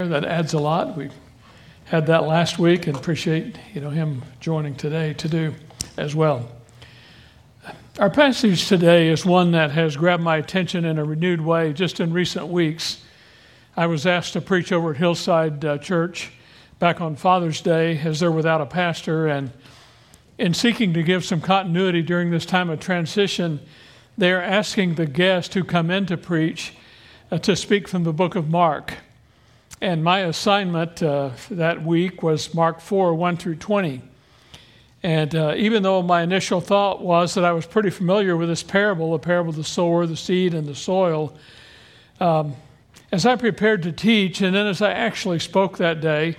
That adds a lot. We had that last week and appreciate him joining today to do as well. Our passage today is one that has grabbed my attention in a renewed way. Just in recent weeks, I was asked to preach over at Hillside Church back on Father's Day as they're without a pastor, and in seeking to give some continuity during this time of transition, they are asking the guests who come in to preach to speak from the book of Mark. And my assignment that week was Mark 4, 1 through 20. And even though my initial thought was that I was pretty familiar with this parable, the parable of the sower, the seed, and the soil, as I prepared to teach, and then as I actually spoke that day,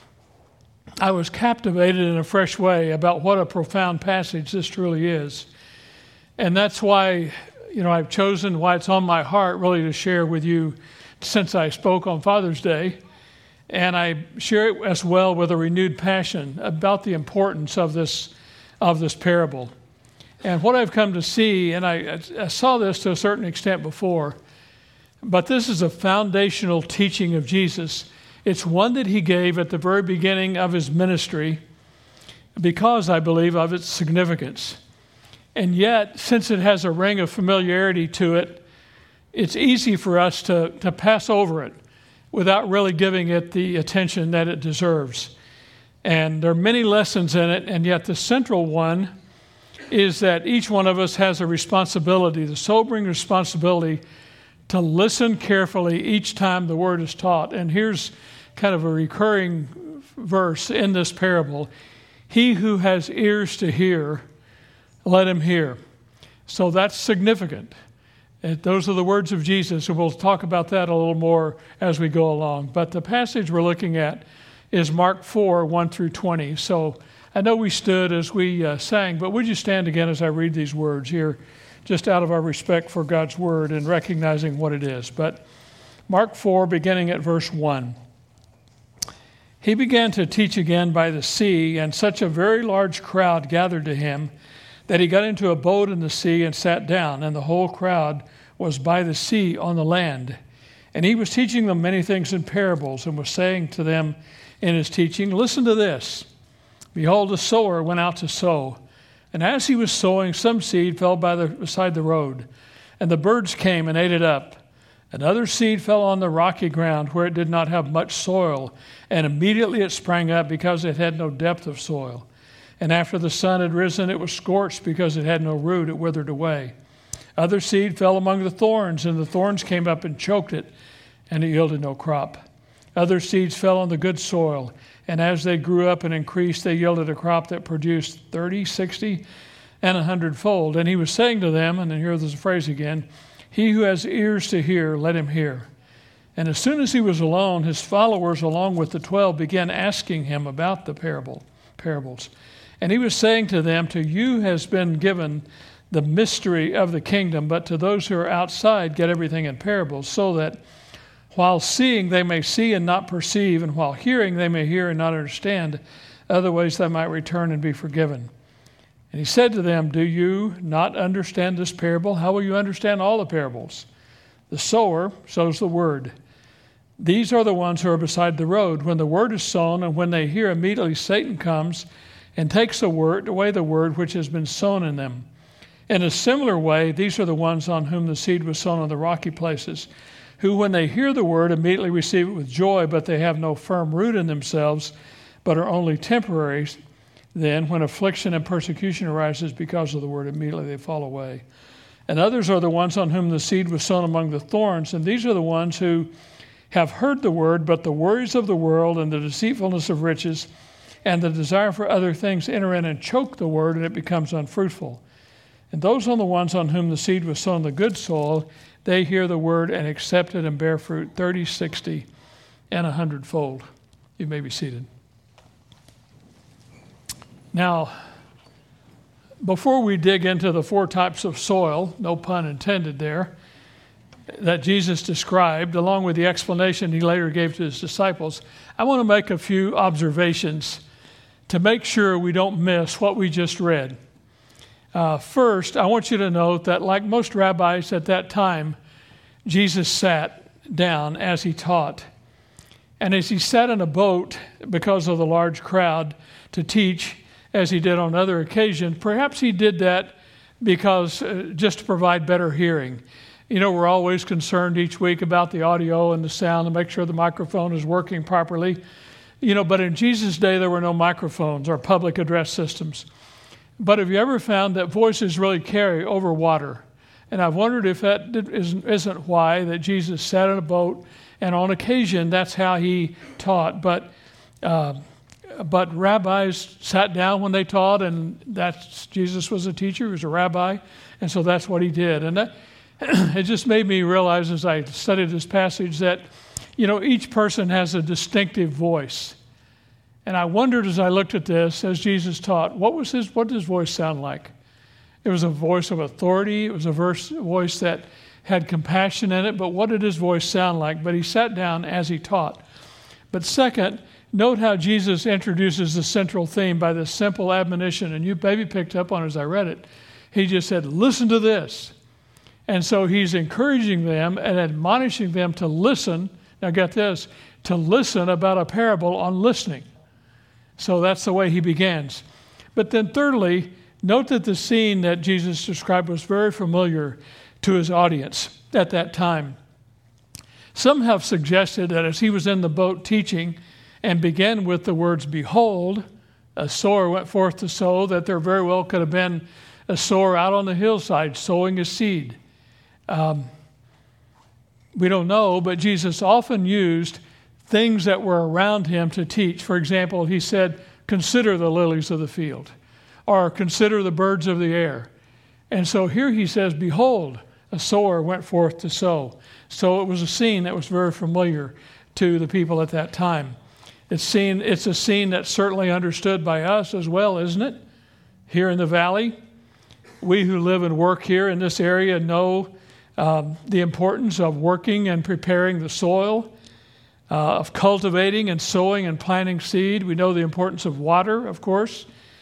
I was captivated in a fresh way about what a profound passage this truly is. And that's why, I've chosen, why it's on my heart really to share with you since I spoke on Father's Day, and I share it as well with a renewed passion about the importance of this parable. And what I've come to see, and I saw this to a certain extent before, but this is a foundational teaching of Jesus. It's one that he gave at the very beginning of his ministry because, I believe, of its significance. And yet, since it has a ring of familiarity to it, it's easy for us to pass over it without really giving it the attention that it deserves. And there are many lessons in it, and yet the central one is that each one of us has a responsibility, the sobering responsibility to listen carefully each time the word is taught. And here's kind of a recurring verse in this parable. He who has ears to hear, let him hear. So that's significant. Those are the words of Jesus, and we'll talk about that a little more as we go along. But the passage we're looking at is Mark 4, 1 through 20. So I know we stood as we sang, but would you stand again as I read these words here, just out of our respect for God's word and recognizing what it is. But Mark 4, beginning at verse 1. He began to teach again by the sea, and such a very large crowd gathered to him that he got into a boat in the sea and sat down, and the whole crowd was by the sea on the land. And he was teaching them many things in parables, and was saying to them in his teaching, listen to this. Behold, a sower went out to sow. And as he was sowing, some seed fell beside the road, and the birds came and ate it up. Another seed fell on the rocky ground where it did not have much soil, and immediately it sprang up because it had no depth of soil. And after the sun had risen, it was scorched because it had no root, it withered away. Other seed fell among the thorns, and the thorns came up and choked it, and it yielded no crop. Other seeds fell on the good soil, and as they grew up and increased, they yielded a crop that produced 30, 60, and 100-fold. And he was saying to them, and then here's the phrase again, he who has ears to hear, let him hear. And as soon as he was alone, his followers, along with the 12, began asking him about the parables. And he was saying to them, to you has been given the mystery of the kingdom, but to those who are outside get everything in parables, so that while seeing they may see and not perceive, and while hearing they may hear and not understand, otherwise they might return and be forgiven. And he said to them, do you not understand this parable? How will you understand all the parables? The sower sows the word. These are the ones who are beside the road. When the word is sown, and when they hear, immediately Satan comes and takes away the word which has been sown in them. In a similar way, these are the ones on whom the seed was sown on the rocky places, who when they hear the word immediately receive it with joy, but they have no firm root in themselves, but are only temporary. Then when affliction and persecution arises because of the word, immediately they fall away. And others are the ones on whom the seed was sown among the thorns, and these are the ones who have heard the word, but the worries of the world and the deceitfulness of riches and the desire for other things enter in and choke the word, and it becomes unfruitful. And those are the ones on whom the seed was sown the good soil, they hear the word and accept it and bear fruit 30, 60, and 100-fold. You may be seated. Now, before we dig into the 4 types of soil, no pun intended there, that Jesus described, along with the explanation he later gave to his disciples, I want to make a few observations to make sure we don't miss what we just read. First, I want you to note that like most rabbis at that time, Jesus sat down as he taught. And as he sat in a boat because of the large crowd to teach, as he did on other occasions, perhaps he did that because just to provide better hearing. You know, we're always concerned each week about the audio and the sound and make sure the microphone is working properly. You know, but in Jesus' day, there were no microphones or public address systems. But have you ever found that voices really carry over water? And I've wondered if that isn't why that Jesus sat in a boat, and on occasion, that's how he taught. But rabbis sat down when they taught, and Jesus was a teacher, he was a rabbi, and so that's what he did. And that, it just made me realize as I studied this passage that, you know, each person has a distinctive voice. And I wondered as I looked at this, as Jesus taught, what did his voice sound like? It was a voice of authority. It was a voice that had compassion in it. But what did his voice sound like? But he sat down as he taught. But second, note how Jesus introduces the central theme by this simple admonition. And you maybe picked up on it as I read it. He just said, listen to this. And so he's encouraging them and admonishing them to listen. Now get this, to listen about a parable on listening. So that's the way he begins. But then thirdly, note that the scene that Jesus described was very familiar to his audience at that time. Some have suggested that as he was in the boat teaching and began with the words, behold, a sower went forth to sow, that there very well could have been a sower out on the hillside sowing his seed. We don't know, but Jesus often used things that were around him to teach. For example, he said, consider the lilies of the field, or consider the birds of the air. And so here he says, behold, a sower went forth to sow. So it was a scene that was very familiar to the people at that time. It's a scene that's certainly understood by us as well, isn't it? Here in the valley, we who live and work here in this area know the importance of working and preparing the soil, of cultivating and sowing and planting seed. We know the importance of water, of course.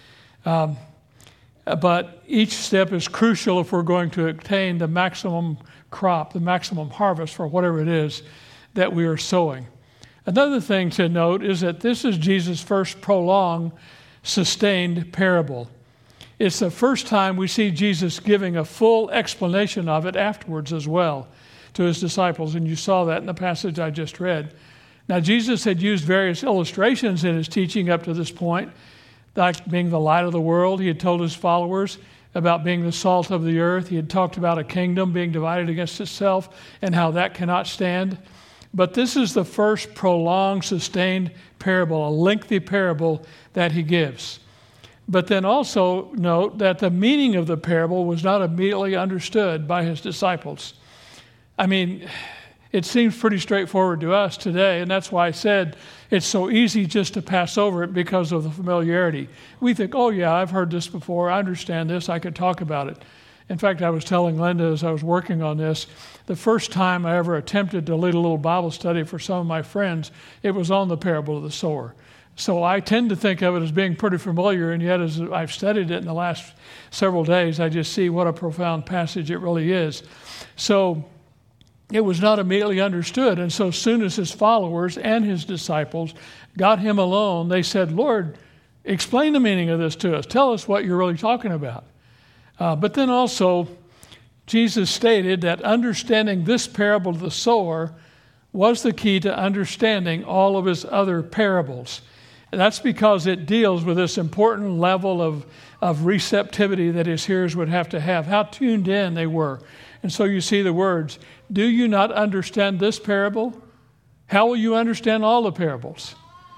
But each step is crucial if we're going to obtain the maximum crop, the maximum harvest for whatever it is that we are sowing. Another thing to note is that this is Jesus' first prolonged, sustained parable. It's the first time we see Jesus giving a full explanation of it afterwards as well to his disciples, and you saw that in the passage I just read. Now, Jesus had used various illustrations in his teaching up to this point, like being the light of the world. He had told his followers about being the salt of the earth. He had talked about a kingdom being divided against itself and how that cannot stand. But this is the first prolonged, sustained parable, a lengthy parable that he gives. But then also note that the meaning of the parable was not immediately understood by his disciples. I mean, it seems pretty straightforward to us today, and that's why I said it's so easy just to pass over it because of the familiarity. We think, oh yeah, I've heard this before, I understand this, I could talk about it. In fact, I was telling Linda as I was working on this, the first time I ever attempted to lead a little Bible study for some of my friends, it was on the parable of the sower. So I tend to think of it as being pretty familiar, and yet as I've studied it in the last several days, I just see what a profound passage it really is. So it was not immediately understood, and so soon as his followers and his disciples got him alone, they said, Lord, explain the meaning of this to us. Tell us what you're really talking about. But then also, Jesus stated that understanding this parable of the sower was the key to understanding all of his other parables. And that's because it deals with this important level of receptivity that his hearers would have to have, how tuned in they were. And so you see the words, do you not understand this parable? How will you understand all the parables?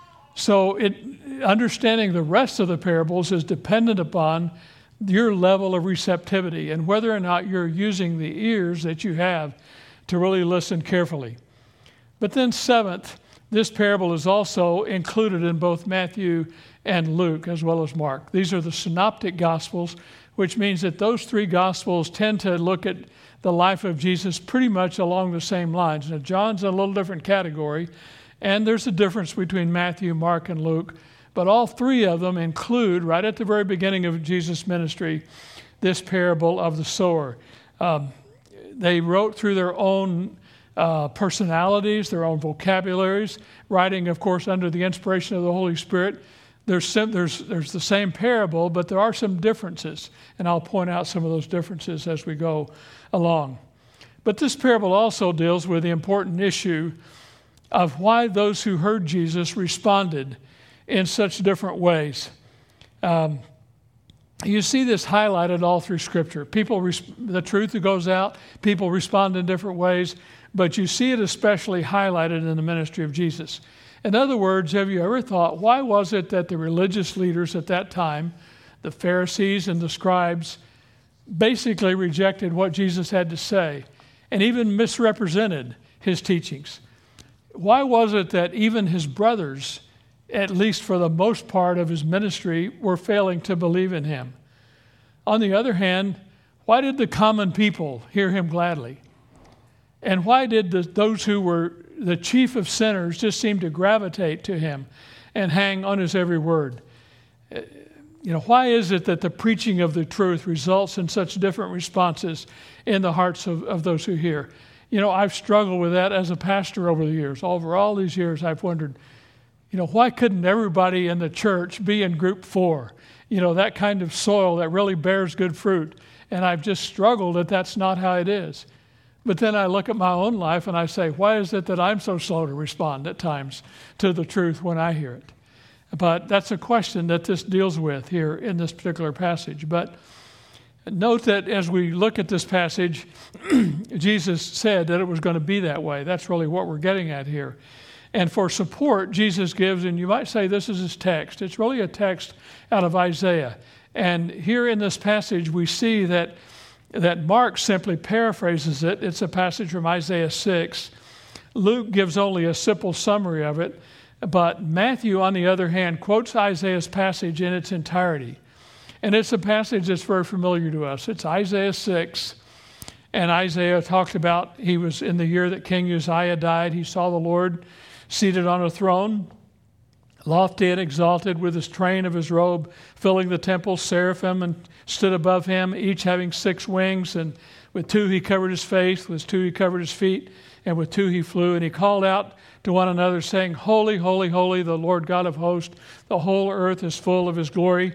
So understanding the rest of the parables is dependent upon your level of receptivity and whether or not you're using the ears that you have to really listen carefully. But then seventh, this parable is also included in both Matthew and Luke as well as Mark. These are the synoptic gospels, which means that those three gospels tend to look at the life of Jesus pretty much along the same lines. Now, John's in a little different category, and there's a difference between Matthew, Mark, and Luke, but all three of them include, right at the very beginning of Jesus' ministry, this parable of the sower. They wrote through their own personalities, their own vocabularies, writing, of course, under the inspiration of the Holy Spirit. There's the same parable, but there are some differences, and I'll point out some of those differences as we go along. But this parable also deals with the important issue of why those who heard Jesus responded in such different ways. You see this highlighted all through Scripture. The truth that goes out, people respond in different ways, but you see it especially highlighted in the ministry of Jesus. In other words, have you ever thought, why was it that the religious leaders at that time, the Pharisees and the scribes, basically rejected what Jesus had to say and even misrepresented his teachings? Why was it that even his brothers, at least for the most part of his ministry, were failing to believe in him? On the other hand, why did the common people hear him gladly? And why did those who were the chief of sinners just seem to gravitate to him and hang on his every word? Why is it that the preaching of the truth results in such different responses in the hearts of those who hear? I've struggled with that as a pastor over the years. Over all these years, I've wondered, why couldn't everybody in the church be in group 4? That kind of soil that really bears good fruit. And I've just struggled that that's not how it is. But then I look at my own life and I say, why is it that I'm so slow to respond at times to the truth when I hear it? But that's a question that this deals with here in this particular passage. But note that as we look at this passage, Jesus said that it was going to be that way. That's really what we're getting at here. And for support, Jesus gives, and you might say this is his text. It's really a text out of Isaiah. And here in this passage, we see that Mark simply paraphrases it. It's a passage from Isaiah 6. Luke gives only a simple summary of it. But Matthew, on the other hand, quotes Isaiah's passage in its entirety. And it's a passage that's very familiar to us. It's Isaiah 6. And Isaiah talked about, he was in the year that King Uzziah died. He saw the Lord seated on a throne, lofty and exalted, with his train of his robe filling the temple. Seraphim and stood above him, each having 6 wings. And with 2 he covered his face, with 2 he covered his feet, and with 2 he flew. And he called out to one another, saying, Holy, holy, holy, the Lord God of hosts. The whole earth is full of his glory.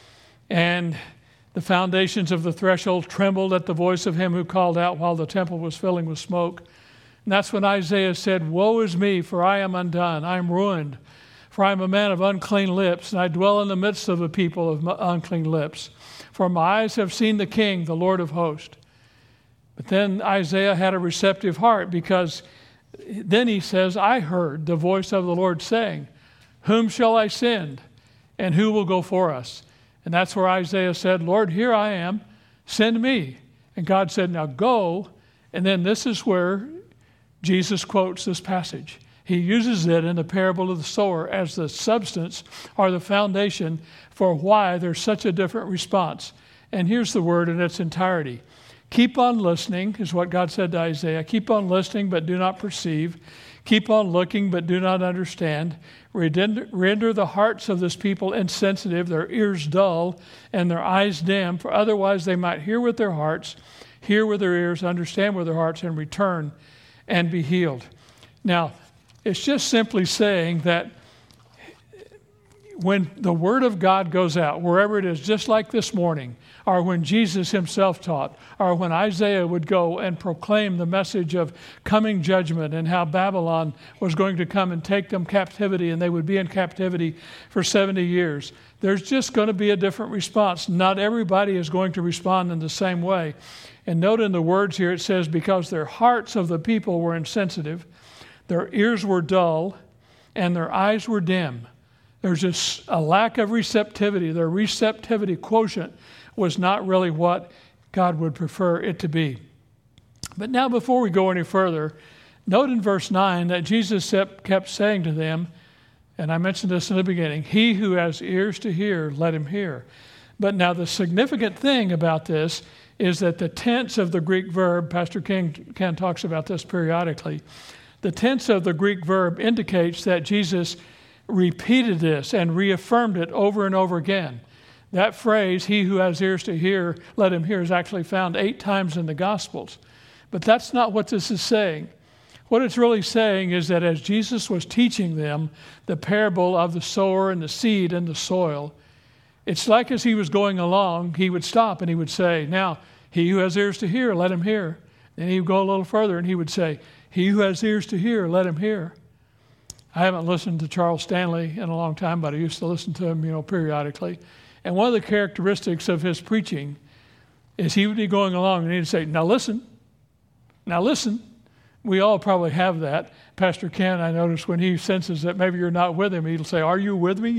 And the foundations of the threshold trembled at the voice of him who called out while the temple was filling with smoke. And that's when Isaiah said, Woe is me, for I am undone. I am ruined, for I am a man of unclean lips, and I dwell in the midst of a people of unclean lips. For my eyes have seen the King, the Lord of hosts. But then Isaiah had a receptive heart, because then he says, I heard the voice of the Lord saying, Whom shall I send, and who will go for us? And that's where Isaiah said, Lord, here I am, send me. And God said, now go. And then this is where Jesus quotes this passage. He uses it in the parable of the sower as the substance or the foundation for why there's such a different response. And here's the word in its entirety. Keep on listening is what God said to Isaiah. Keep on listening, but do not perceive. Keep on looking, but do not understand. Render the hearts of this people insensitive, their ears dull, and their eyes dim, for otherwise they might hear with their hearts, hear with their ears, understand with their hearts, and return and be healed. Now, it's just simply saying that when the Word of God goes out, wherever it is, just like this morning, or when Jesus himself taught, or when Isaiah would go and proclaim the message of coming judgment and how Babylon was going to come and take them captivity, and they would be in captivity for 70 years. There's just going to be a different response. Not everybody is going to respond in the same way. And note in the words here, it says, because their hearts of the people were insensitive, their ears were dull, and their eyes were dim. There's just a lack of receptivity. Their receptivity quotient was not really what God would prefer it to be. But now before we go any further, note in verse 9 that Jesus kept saying to them, and I mentioned this in the beginning, he who has ears to hear, let him hear. But now the significant thing about this is that the tense of the Greek verb, Pastor Ken talks about this periodically, the tense of the Greek verb indicates that Jesus repeated this and reaffirmed it over and over again. That phrase, he who has ears to hear, let him hear, is actually found 8 times in the Gospels. But that's not what this is saying. What it's really saying is that as Jesus was teaching them the parable of the sower and the seed and the soil, it's like as he was going along, he would stop and he would say, now, he who has ears to hear, let him hear. Then he would go a little further and he would say, he who has ears to hear, let him hear. I haven't listened to Charles Stanley in a long time, but I used to listen to him, periodically. And one of the characteristics of his preaching is he would be going along and he'd say, now listen. We all probably have that. Pastor Ken, I notice when he senses that maybe you're not with him, he'll say, are you with me?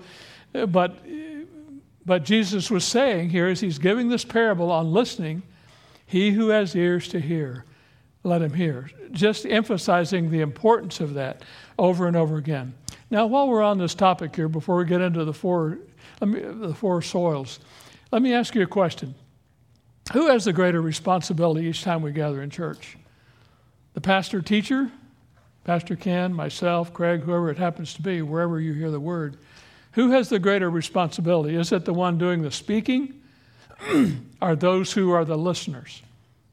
But Jesus was saying here as he's giving this parable on listening, he who has ears to hear, let him hear. Just emphasizing the importance of that over and over again. Now, while we're on this topic here, before we get into the four soils, let me ask you a question. Who has the greater responsibility each time we gather in church? The pastor teacher, Pastor Ken, myself, Craig, whoever it happens to be, wherever you hear the word. Who has the greater responsibility? Is it the one doing the speaking or those who are the listeners?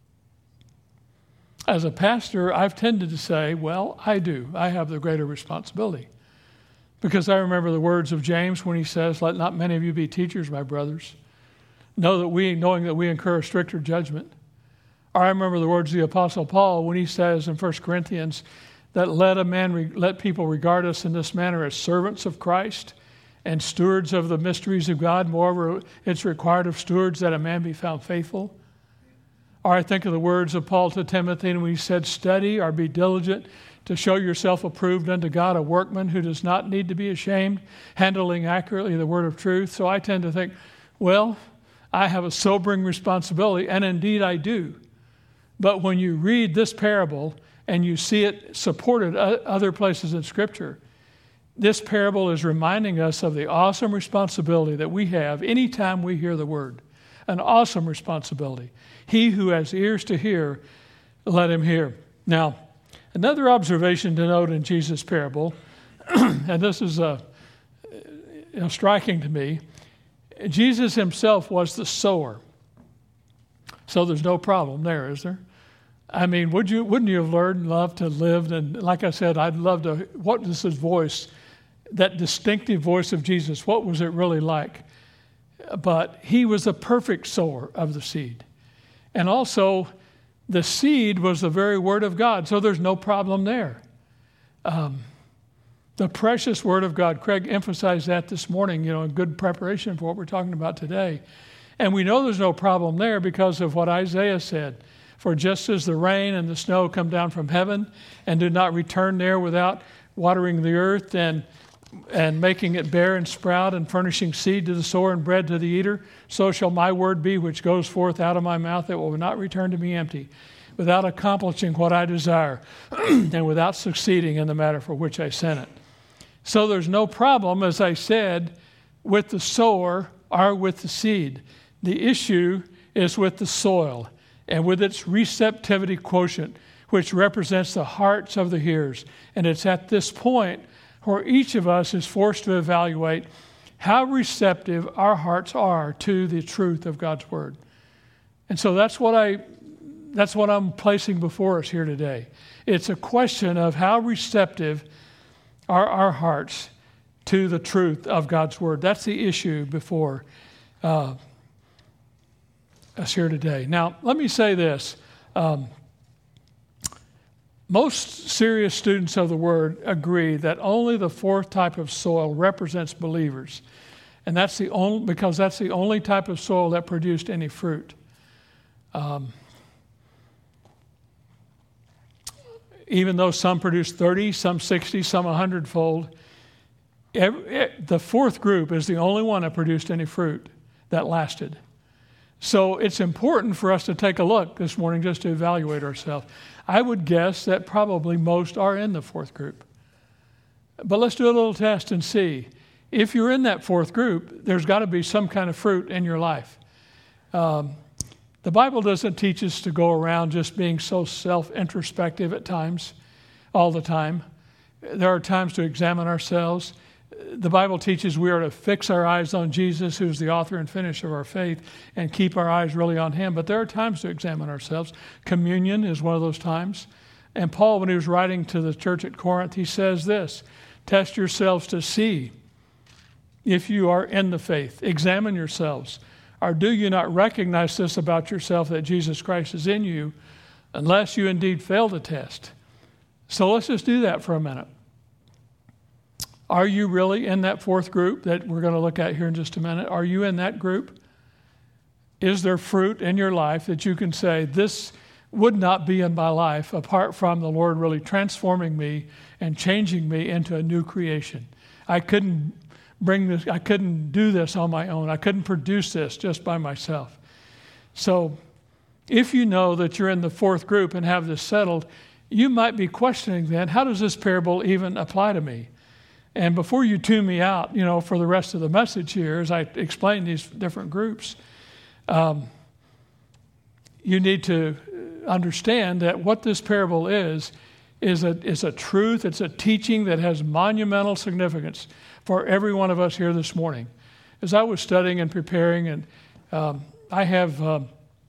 As a pastor, I've tended to say, well, I do. I have the greater responsibility. Because I remember the words of James when he says, let not many of you be teachers, my brothers, knowing that we incur a stricter judgment. Or I remember the words of the Apostle Paul when he says in 1 Corinthians that let people regard us in this manner as servants of Christ and stewards of the mysteries of God. Moreover, it's required of stewards that a man be found faithful. Or I think of the words of Paul to Timothy when he said, study or be diligent to show yourself approved unto God, a workman who does not need to be ashamed, handling accurately the word of truth. So I tend to think, well, I have a sobering responsibility, and indeed I do. But when you read this parable and you see it supported other places in Scripture, this parable is reminding us of the awesome responsibility that we have anytime we hear the word. An awesome responsibility. He who has ears to hear, let him hear. Now, another observation to note in Jesus' parable, and this is striking to me, Jesus himself was the sower. So there's no problem there, is there? I mean, wouldn't you have learned and loved to live? And like I said, I'd love to, what was his voice, that distinctive voice of Jesus, what was it really like? But he was a perfect sower of the seed. And also, the seed was the very word of God, so there's no problem there. The precious word of God, Craig emphasized that this morning, in good preparation for what we're talking about today. And we know there's no problem there because of what Isaiah said. For just as the rain and the snow come down from heaven and do not return there without watering the earth and making it bear and sprout and furnishing seed to the sower and bread to the eater, so shall my word be which goes forth out of my mouth. It will not return to me empty, without accomplishing what I desire and without succeeding in the matter for which I sent it. So there's no problem, as I said, with the sower or with the seed. The issue is with the soil and with its receptivity quotient, which represents the hearts of the hearers. And it's at this point where each of us is forced to evaluate how receptive our hearts are to the truth of God's word. And so that's what I'm placing before us here today. It's a question of how receptive are our hearts to the truth of God's word. That's the issue before us here today. Now, let me say this. Most serious students of the word agree that only the fourth type of soil represents believers. And because that's the only type of soil that produced any fruit. Even though some produced 30, some 60, some 100-fold, the fourth group is the only one that produced any fruit that lasted. So it's important for us to take a look this morning just to evaluate ourselves. I would guess that probably most are in the fourth group. But let's do a little test and see. If you're in that fourth group, there's got to be some kind of fruit in your life. The Bible doesn't teach us to go around just being so self-introspective at times, all the time. There are times to examine ourselves. The Bible teaches we are to fix our eyes on Jesus, who's the author and finisher of our faith, and keep our eyes really on him. But there are times to examine ourselves. Communion is one of those times. And Paul, when he was writing to the church at Corinth, he says this, test yourselves to see if you are in the faith. Examine yourselves. Or do you not recognize this about yourself, that Jesus Christ is in you, unless you indeed fail the test? So let's just do that for a minute. Are you really in that fourth group that we're going to look at here in just a minute? Are you in that group? Is there fruit in your life that you can say, this would not be in my life apart from the Lord really transforming me and changing me into a new creation? I couldn't do this on my own. I couldn't produce this just by myself. So if you know that you're in the fourth group and have this settled, you might be questioning then, how does this parable even apply to me? And before you tune me out, for the rest of the message here, as I explain these different groups, you need to understand that what this parable is a truth. It's a teaching that has monumental significance for every one of us here this morning. As I was studying and preparing, and I have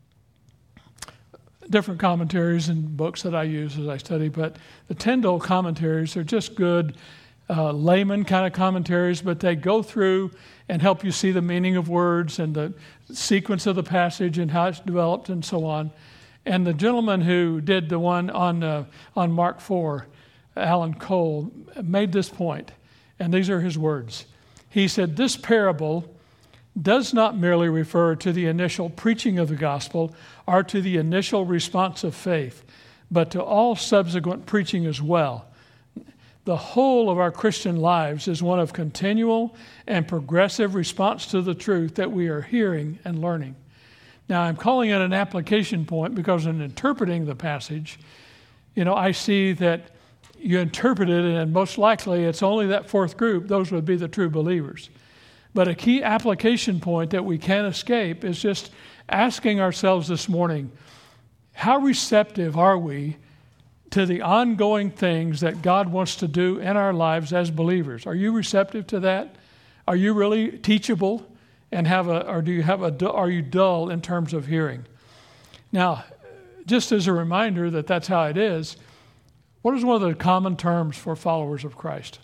different commentaries and books that I use as I study, but the Tyndale commentaries are just good layman kind of commentaries, but they go through and help you see the meaning of words and the sequence of the passage and how it's developed and so on. And the gentleman who did the one on Mark 4, Alan Cole, made this point, and these are his words. He said, this parable does not merely refer to the initial preaching of the gospel or to the initial response of faith, but to all subsequent preaching as well. The whole of our Christian lives is one of continual and progressive response to the truth that we are hearing and learning. Now, I'm calling it an application point because in interpreting the passage, I see that you interpret it, and most likely it's only that fourth group. Those would be the true believers. But a key application point that we can't escape is just asking ourselves this morning, how receptive are we to the ongoing things that God wants to do in our lives as believers? Are you receptive to that? Are you really teachable and are you dull in terms of hearing? Now, just as a reminder that that's how it is, what is one of the common terms for followers of Christ?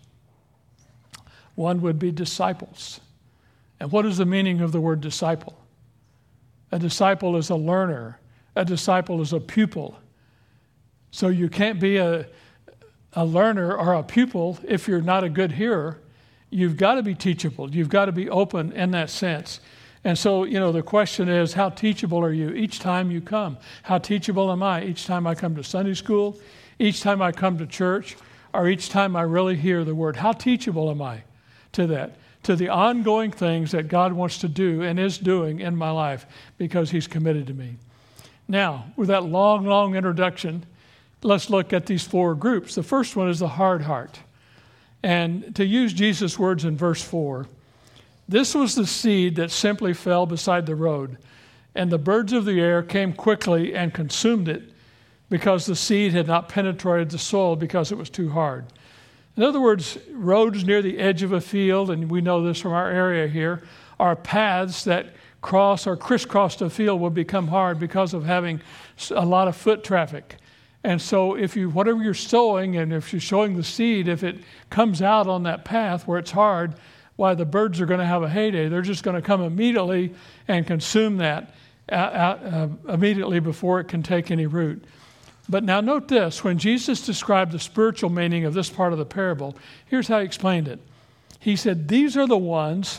One would be disciples. And what is the meaning of the word disciple? A disciple is a learner. A disciple is a pupil. So you can't be a learner or a pupil if you're not a good hearer. You've got to be teachable. You've got to be open in that sense. And so, the question is, how teachable are you each time you come? How teachable am I each time I come to Sunday school, each time I come to church, or each time I really hear the word? How teachable am I to that, to the ongoing things that God wants to do and is doing in my life because he's committed to me? Now, with that long, long introduction, let's look at these four groups. The first one is the hard heart. And to use Jesus' words in verse 4, this was the seed that simply fell beside the road, and the birds of the air came quickly and consumed it because the seed had not penetrated the soil because it was too hard. In other words, roads near the edge of a field, and we know this from our area here, are paths that cross or crisscross a field will become hard because of having a lot of foot traffic. And so whatever you're sowing, and if you're sowing the seed, if it comes out on that path where it's hard, why, the birds are going to have a heyday. They're just going to come immediately and consume that immediately before it can take any root. But now note this, when Jesus described the spiritual meaning of this part of the parable, here's how he explained it. He said, these are the ones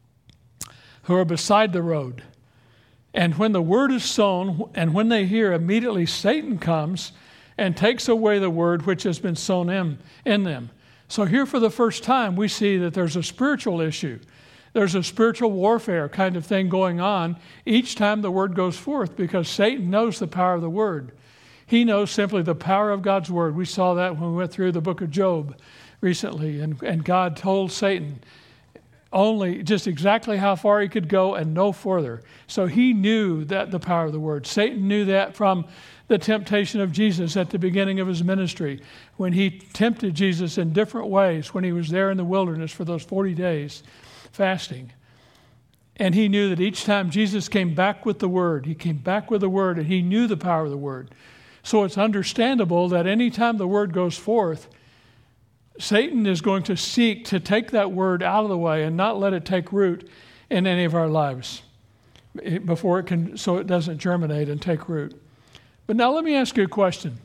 who are beside the road. And when the word is sown, and when they hear, immediately Satan comes and takes away the word which has been sown in them. So here for the first time, we see that there's a spiritual issue. There's a spiritual warfare kind of thing going on each time the word goes forth, because Satan knows the power of the word. He knows simply the power of God's word. We saw that when we went through the book of Job recently, and God told Satan only just exactly how far he could go and no further. So he knew that the power of the word. Satan knew that from the temptation of Jesus at the beginning of his ministry, when he tempted Jesus in different ways when he was there in the wilderness for those 40 days fasting. And he knew that each time Jesus came back with the word, he came back with the word, and he knew the power of the word. So it's understandable that anytime the word goes forth, Satan is going to seek to take that word out of the way and not let it take root in any of our lives before it can, so it doesn't germinate and take root. But now let me ask you a question.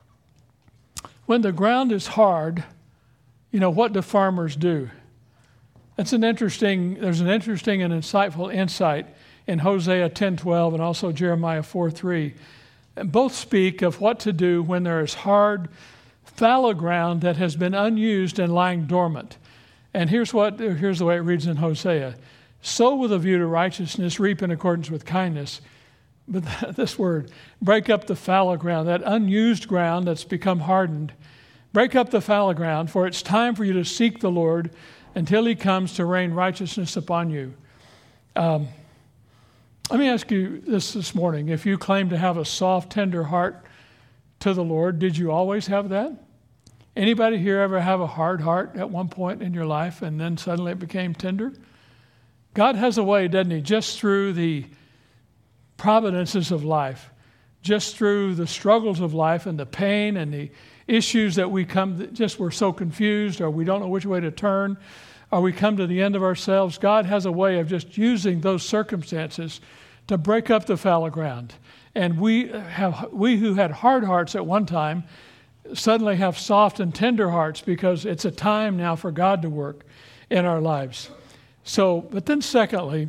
When the ground is hard, what do farmers do? There's an interesting and insightful insight in Hosea 10:12 and also Jeremiah 4:3. And both speak of what to do when there is hard, fallow ground that has been unused and lying dormant. And here's the way it reads in Hosea. Sow with a view to righteousness, reap in accordance with kindness. But this word, break up the fallow ground, that unused ground that's become hardened. Break up the fallow ground, for it's time for you to seek the Lord until he comes to rain righteousness upon you. Let me ask you this morning. If you claim to have a soft, tender heart to the Lord, did you always have that? Anybody here ever have a hard heart at one point in your life and then suddenly it became tender? God has a way, doesn't he, just through the providences of life, just through the struggles of life and the pain and the issues that we're so confused, or we don't know which way to turn, or we come to the end of ourselves. God has a way of just using those circumstances to break up the fallow ground. And we who had hard hearts at one time suddenly have soft and tender hearts because it's a time now for God to work in our lives. But then secondly,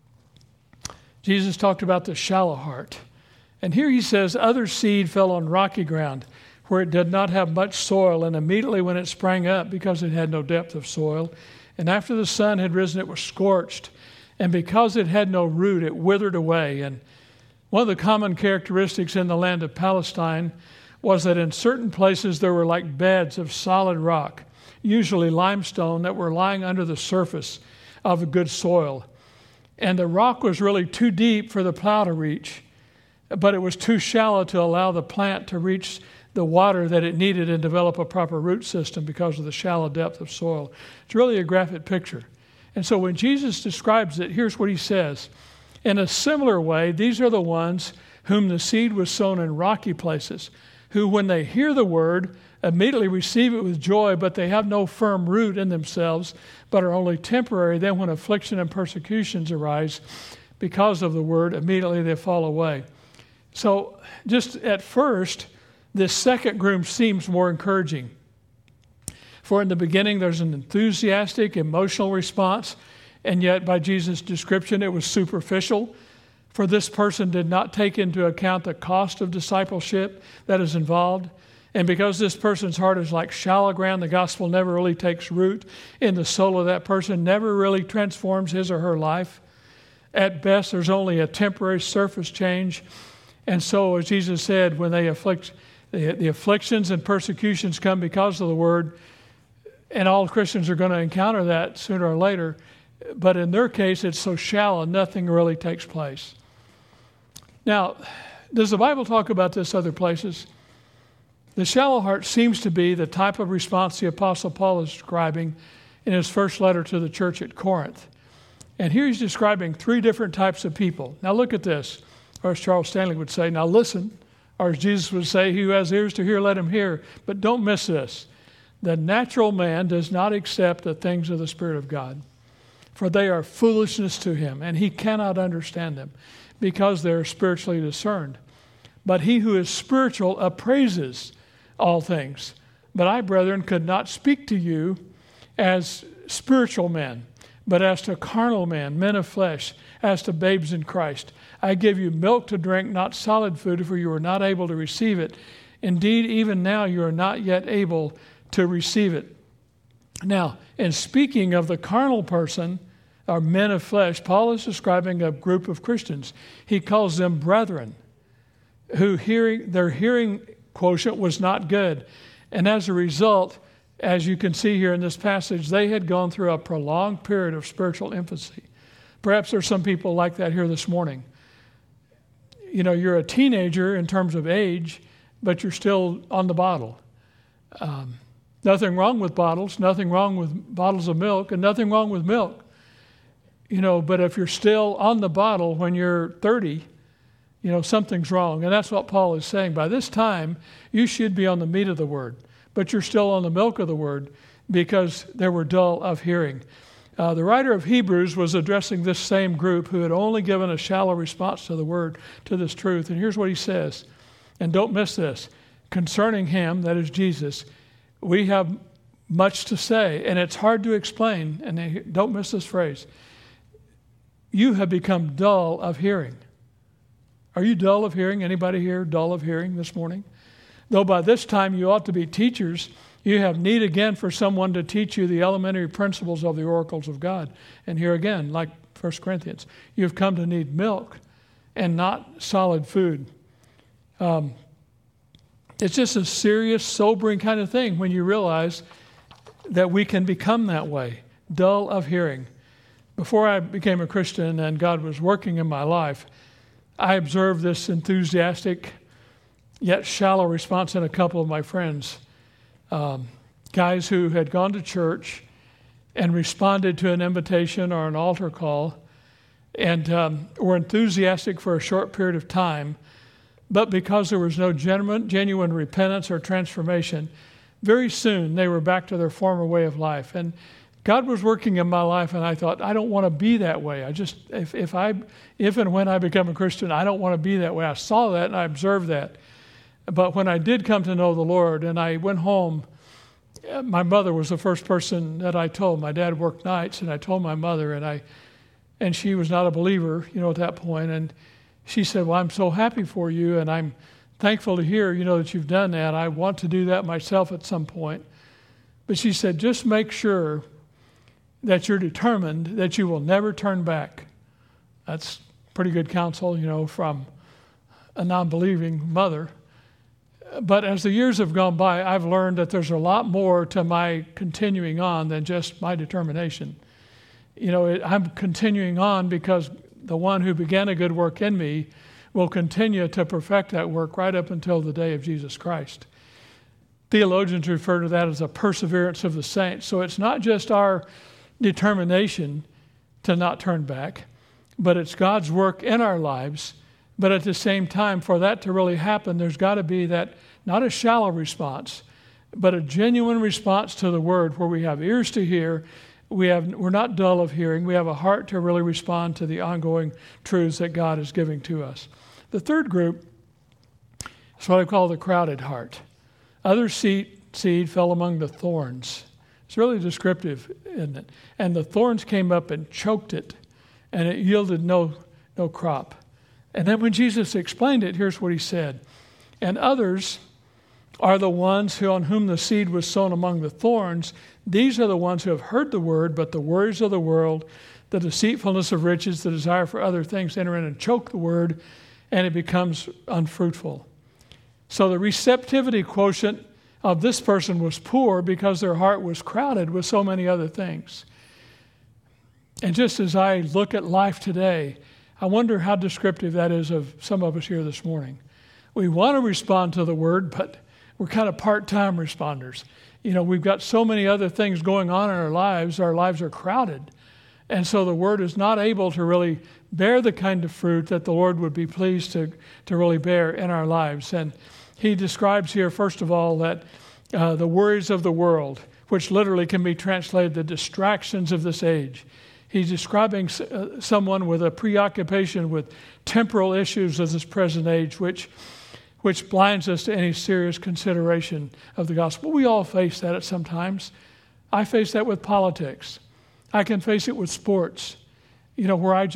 Jesus talked about the shallow heart. And here he says, other seed fell on rocky ground where it did not have much soil, and immediately when it sprang up, because it had no depth of soil, and after the sun had risen, it was scorched. And because it had no root, it withered away. And one of the common characteristics in the land of Palestine was that in certain places there were like beds of solid rock, usually limestone, that were lying under the surface of a good soil. And the rock was really too deep for the plow to reach, but it was too shallow to allow the plant to reach the water that it needed and develop a proper root system because of the shallow depth of soil. It's really a graphic picture. And so when Jesus describes it, here's what he says. In a similar way, these are the ones whom the seed was sown in rocky places, who when they hear the word, immediately receive it with joy, but they have no firm root in themselves, but are only temporary. Then when affliction and persecutions arise because of the word, immediately they fall away. So just at first, this second group seems more encouraging. For in the beginning, there's an enthusiastic, emotional response, and yet by Jesus' description, it was superficial. For this person did not take into account the cost of discipleship that is involved. And because this person's heart is like shallow ground, the gospel never really takes root in the soul of that person, never really transforms his or her life. At best, there's only a temporary surface change. And so, as Jesus said, when the afflictions and persecutions come because of the word, and all Christians are going to encounter that sooner or later, but in their case, it's so shallow, nothing really takes place. Now, does the Bible talk about this other places? The shallow heart seems to be the type of response the Apostle Paul is describing in his first letter to the church at Corinth. And here he's describing three different types of people. Now look at this, or as Charles Stanley would say, now listen, or as Jesus would say, he who has ears to hear, let him hear. But don't miss this. The natural man does not accept the things of the Spirit of God, for they are foolishness to him, and he cannot understand them, because they are spiritually discerned. But he who is spiritual appraises all things. But I, brethren, could not speak to you as spiritual men, but as to carnal men, men of flesh, as to babes in Christ. I give you milk to drink, not solid food, for you are not able to receive it. Indeed, even now you are not yet able to receive it. Now, in speaking of the carnal person, or men of flesh, Paul is describing a group of Christians. He calls them brethren, who their hearing quotient was not good. And as a result, as you can see here in this passage, they had gone through a prolonged period of spiritual infancy. Perhaps there's some people like that here this morning. You know, you're a teenager in terms of age, but you're still on the bottle. Nothing wrong with bottles, nothing wrong with bottles of milk, and nothing wrong with milk. You know, but if you're still on the bottle when you're 30, something's wrong. And that's what Paul is saying. By this time, you should be on the meat of the word, but you're still on the milk of the word because they were dull of hearing. The writer of Hebrews was addressing this same group who had only given a shallow response to the word, to this truth. And here's what he says, and don't miss this. Concerning him, that is Jesus, we have much to say, and it's hard to explain, and don't miss this phrase. You have become dull of hearing. Are you dull of hearing? Anybody here dull of hearing this morning? Though by this time you ought to be teachers, you have need again for someone to teach you the elementary principles of the oracles of God. And here again, like 1 Corinthians, you've come to need milk and not solid food. It's just a serious, sobering kind of thing when you realize that we can become that way, dull of hearing. Before I became a Christian and God was working in my life, I observed this enthusiastic yet shallow response in a couple of my friends. Guys who had gone to church and responded to an invitation or an altar call and were enthusiastic for a short period of time, but because there was no genuine repentance or transformation, very soon they were back to their former way of life. And God was working in my life, and I thought, I don't want to be that way. If and when I become a Christian, I don't want to be that way. I saw that and I observed that. But when I did come to know the Lord and I went home, my mother was the first person that I told. My dad worked nights, and I told my mother, and she was not a believer, at that point. And she said, well, I'm so happy for you, and I'm thankful to hear, that you've done that. I want to do that myself at some point. But she said, just make sure that you're determined that you will never turn back. That's pretty good counsel, from a non-believing mother. But as the years have gone by, I've learned that there's a lot more to my continuing on than just my determination. I'm continuing on because the one who began a good work in me will continue to perfect that work right up until the day of Jesus Christ. Theologians refer to that as a perseverance of the saints. So it's not just our determination to not turn back, but it's God's work in our lives. But at the same time, for that to really happen, there's got to be that, not a shallow response, but a genuine response to the word where we have ears to hear, we're not dull of hearing, we have a heart to really respond to the ongoing truths that God is giving to us. The third group is what I call the crowded heart. Other seed fell among the thorns. It's really descriptive, isn't it? And the thorns came up and choked it, and it yielded no crop. And then when Jesus explained it, here's what he said. And others are the ones on whom the seed was sown among the thorns. These are the ones who have heard the word, but the worries of the world, the deceitfulness of riches, the desire for other things enter in and choke the word, and it becomes unfruitful. So the receptivity quotient of this person was poor because their heart was crowded with so many other things. And just as I look at life today, I wonder how descriptive that is of some of us here this morning. We want to respond to the word, but we're kind of part-time responders. We've got so many other things going on in our lives are crowded. And so the word is not able to really bear the kind of fruit that the Lord would be pleased to really bear in our lives. And he describes here, first of all, that the worries of the world, which literally can be translated the distractions of this age. He's describing someone with a preoccupation with temporal issues of this present age, which blinds us to any serious consideration of the gospel. We all face that at some times. I face that with politics. I can face it with sports, where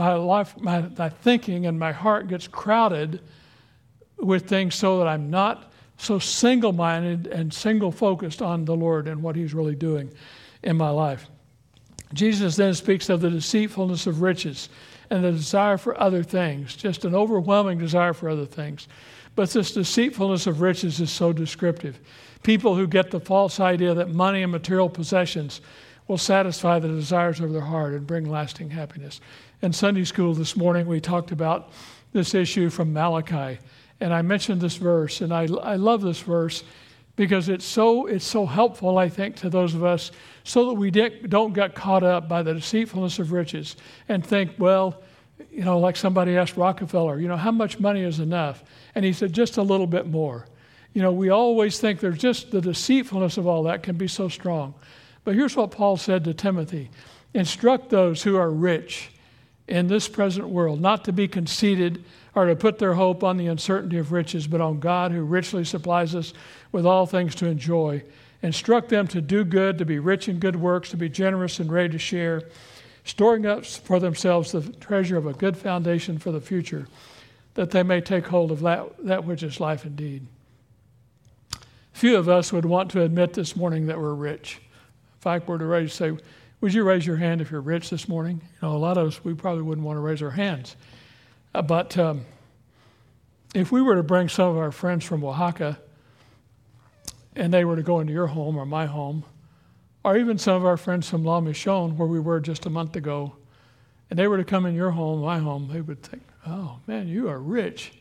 my thinking and my heart gets crowded with things so that I'm not so single-minded and single-focused on the Lord and what he's really doing in my life. Jesus then speaks of the deceitfulness of riches and the desire for other things, just an overwhelming desire for other things. But this deceitfulness of riches is so descriptive. People who get the false idea that money and material possessions will satisfy the desires of their heart and bring lasting happiness. In Sunday school this morning, we talked about this issue from Malachi, and I mentioned this verse, and I love this verse because it's so helpful, I think, to those of us so that we don't get caught up by the deceitfulness of riches and think, well, Like somebody asked Rockefeller, how much money is enough? And he said, just a little bit more. We always think there's just the deceitfulness of all that can be so strong. But here's what Paul said to Timothy. Instruct those who are rich in this present world not to be conceited or to put their hope on the uncertainty of riches, but on God who richly supplies us with all things to enjoy. Instruct them to do good, to be rich in good works, to be generous and ready to share, storing up for themselves the treasure of a good foundation for the future, that they may take hold of that which is life indeed. Few of us would want to admit this morning that we're rich. If I were to raise, say, would you raise your hand if you're rich this morning? A lot of us, we probably wouldn't want to raise our hands. But if we were to bring some of our friends from Oaxaca and they were to go into your home or my home, or even some of our friends from La Michon, where we were just a month ago, and they were to come in your home, my home, they would think, oh, man, you are rich.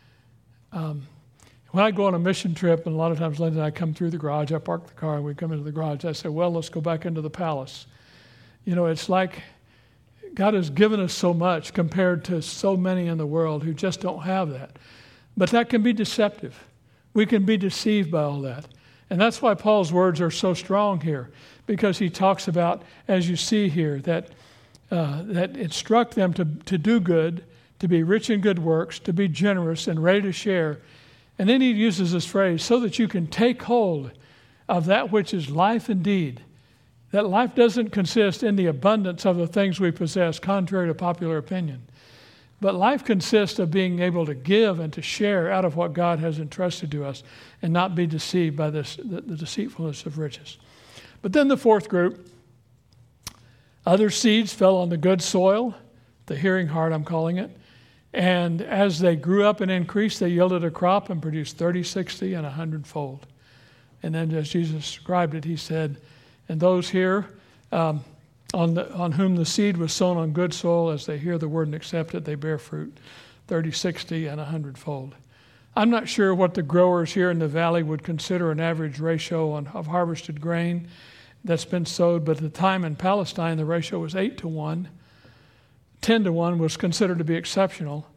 When I go on a mission trip, and a lot of times Linda and I come through the garage, I park the car and we come into the garage, I say, well, let's go back into the palace. It's like God has given us so much compared to so many in the world who just don't have that. But that can be deceptive. We can be deceived by all that. And that's why Paul's words are so strong here, because he talks about, as you see here, that instruct them to do good, to be rich in good works, to be generous and ready to share. And then he uses this phrase, so that you can take hold of that which is life indeed. That life doesn't consist in the abundance of the things we possess, contrary to popular opinion. But life consists of being able to give and to share out of what God has entrusted to us and not be deceived by the deceitfulness of riches. But then the fourth group, other seeds fell on the good soil, the hearing heart I'm calling it. And as they grew up and increased, they yielded a crop and produced 30, 60, and 100-fold. And then as Jesus described it, he said, and those here on whom the seed was sown on good soil, as they hear the word and accept it, they bear fruit, 30, 60, and 100-fold. I'm not sure what the growers here in the valley would consider an average ratio of harvested grain that's been sowed, but at the time in Palestine, the ratio was 8-1. 10-1 was considered to be exceptional.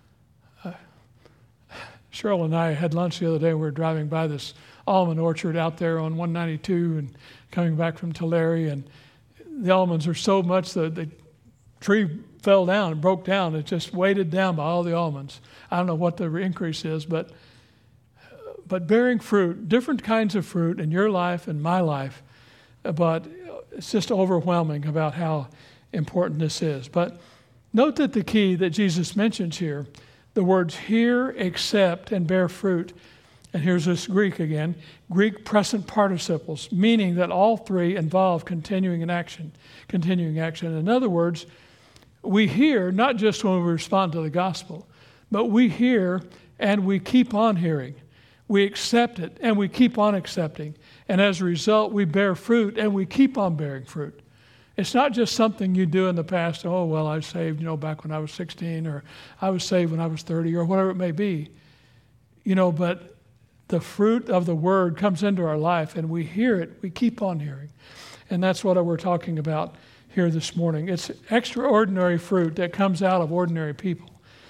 Cheryl and I had lunch the other day. We were driving by this almond orchard out there on 192 and coming back from Tulare, and the almonds are so much that the tree fell down and broke down. It just weighted down by all the almonds. I don't know what the increase is, but bearing fruit, different kinds of fruit in your life and my life, but it's just overwhelming about how important this is. But note that the key that Jesus mentions here, the words hear, accept, and bear fruit. And here's this Greek again, Greek present participles, meaning that all three involve continuing action. In other words, we hear not just when we respond to the gospel, but we hear and we keep on hearing. We accept it and we keep on accepting. And as a result, we bear fruit and we keep on bearing fruit. It's not just something you do in the past, oh, well, I was saved, back when I was 16, or I was saved when I was 30, or whatever it may be. But the fruit of the word comes into our life and we hear it, we keep on hearing. And that's what we're talking about here this morning. It's extraordinary fruit that comes out of ordinary people.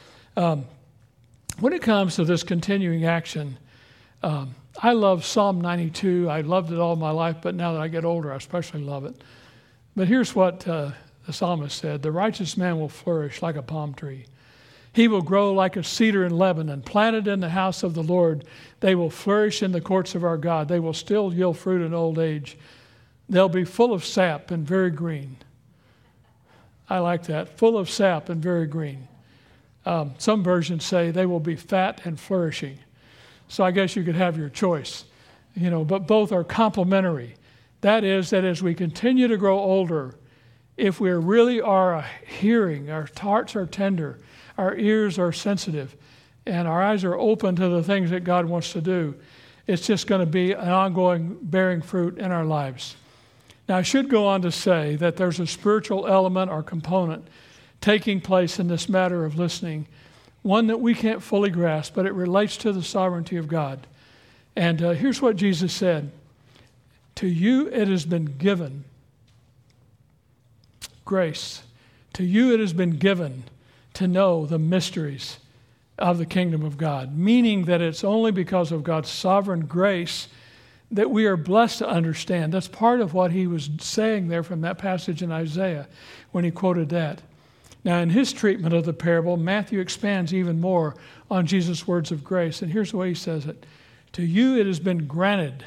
When it comes to this continuing action, I love Psalm 92. I loved it all my life, but now that I get older, I especially love it. But here's what the psalmist said, the righteous man will flourish like a palm tree. He will grow like a cedar in Lebanon, planted in the house of the Lord. They will flourish in the courts of our God. They will still yield fruit in old age. They'll be full of sap and very green. I like that, full of sap and very green. Some versions say they will be fat and flourishing. So I guess you could have your choice, but both are complementary. That is, that as we continue to grow older, if we really are hearing, our hearts are tender, our ears are sensitive, and our eyes are open to the things that God wants to do, it's just going to be an ongoing bearing fruit in our lives. Now, I should go on to say that there's a spiritual element or component taking place in this matter of listening, one that we can't fully grasp, but it relates to the sovereignty of God. And here's what Jesus said. To you it has been given grace. To you it has been given to know the mysteries of the kingdom of God, meaning that it's only because of God's sovereign grace that we are blessed to understand. That's part of what he was saying there from that passage in Isaiah when he quoted that. Now, in his treatment of the parable, Matthew expands even more on Jesus' words of grace. And here's the way he says it. To you it has been granted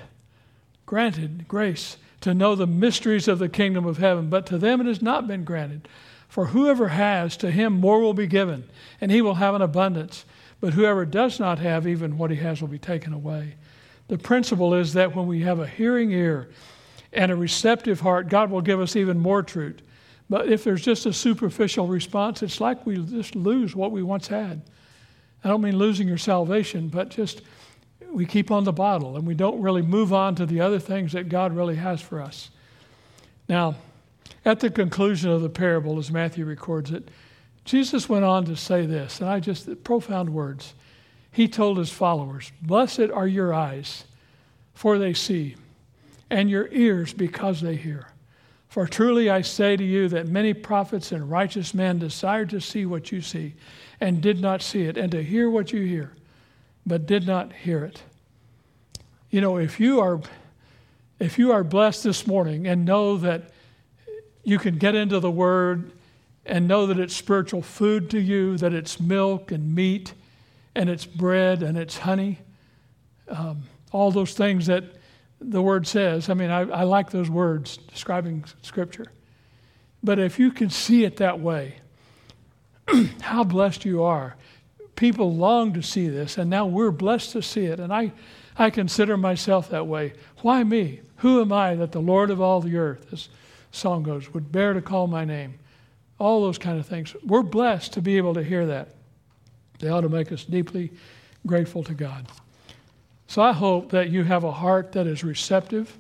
grace to know the mysteries of the kingdom of heaven, but to them it has not been granted. For whoever has, to him more will be given, and he will have an abundance. But whoever does not have, even what he has will be taken away. The principle is that when we have a hearing ear and a receptive heart, God will give us even more truth. But if there's just a superficial response, it's like we just lose what we once had. I don't mean losing your salvation, but just we keep on the bottle and we don't really move on to the other things that God really has for us. Now, at the conclusion of the parable, as Matthew records it, Jesus went on to say this, and profound words. He told his followers, "Blessed are your eyes, for they see, and your ears because they hear. For truly I say to you that many prophets and righteous men desired to see what you see, and did not see it, and to hear what you hear, but did not hear it." You know, if you are blessed this morning and know that you can get into the Word and know that it's spiritual food to you, that it's milk and meat, and it's bread and it's honey, all those things that the Word says. I mean, I like those words describing Scripture. But if you can see it that way, how blessed you are. People long to see this, and now we're blessed to see it. And I consider myself that way. Why me? Who am I that the Lord of all the earth, this song goes, would bear to call my name? All those kind of things. We're blessed to be able to hear that. They ought to make us deeply grateful to God. So I hope that you have a heart that is receptive.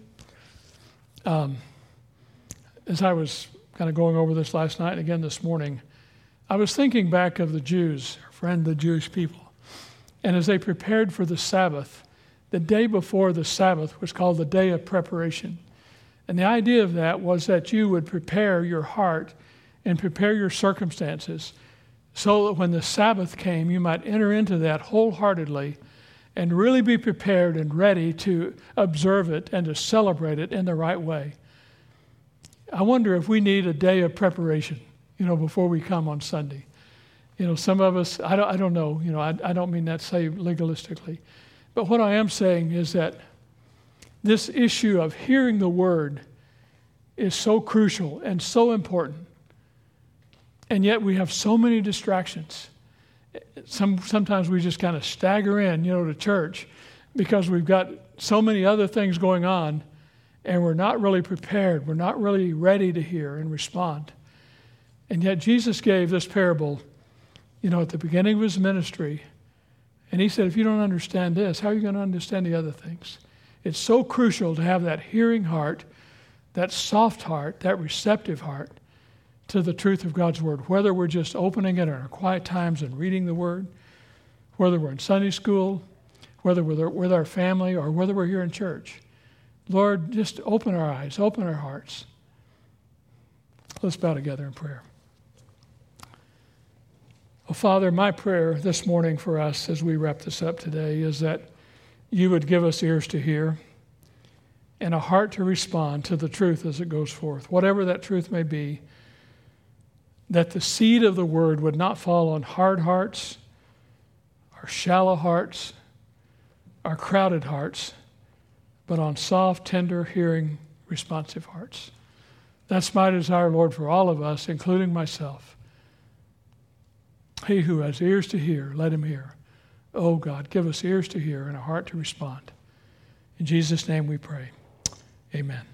As I was kind of going over this last night and again this morning, I was thinking back of the Jews, our friend, the Jewish people. And as they prepared for the Sabbath, the day before the Sabbath was called the day of preparation. And the idea of that was that you would prepare your heart and prepare your circumstances so that when the Sabbath came, you might enter into that wholeheartedly and really be prepared and ready to observe it and to celebrate it in the right way. I wonder if we need a day of preparation, before we come on Sunday. Some of us, I don't know, I don't mean that say legalistically. But what I am saying is that this issue of hearing the Word is so crucial and so important. And yet we have so many distractions. Sometimes we just kind of stagger in, to church because we've got so many other things going on and we're not really prepared. We're not really ready to hear and respond. And yet Jesus gave this parable, at the beginning of his ministry. And he said, if you don't understand this, how are you going to understand the other things? It's so crucial to have that hearing heart, that soft heart, that receptive heart to the truth of God's Word, whether we're just opening it in our quiet times and reading the Word, whether we're in Sunday school, whether we're with our family, or whether we're here in church. Lord, just open our eyes, open our hearts. Let's bow together in prayer. Oh, Father, my prayer this morning for us as we wrap this up today is that you would give us ears to hear and a heart to respond to the truth as it goes forth, whatever that truth may be, that the seed of the Word would not fall on hard hearts, or shallow hearts, or crowded hearts, but on soft, tender, hearing, responsive hearts. That's my desire, Lord, for all of us, including myself. He who has ears to hear, let him hear. Oh God, give us ears to hear and a heart to respond. In Jesus' name we pray. Amen.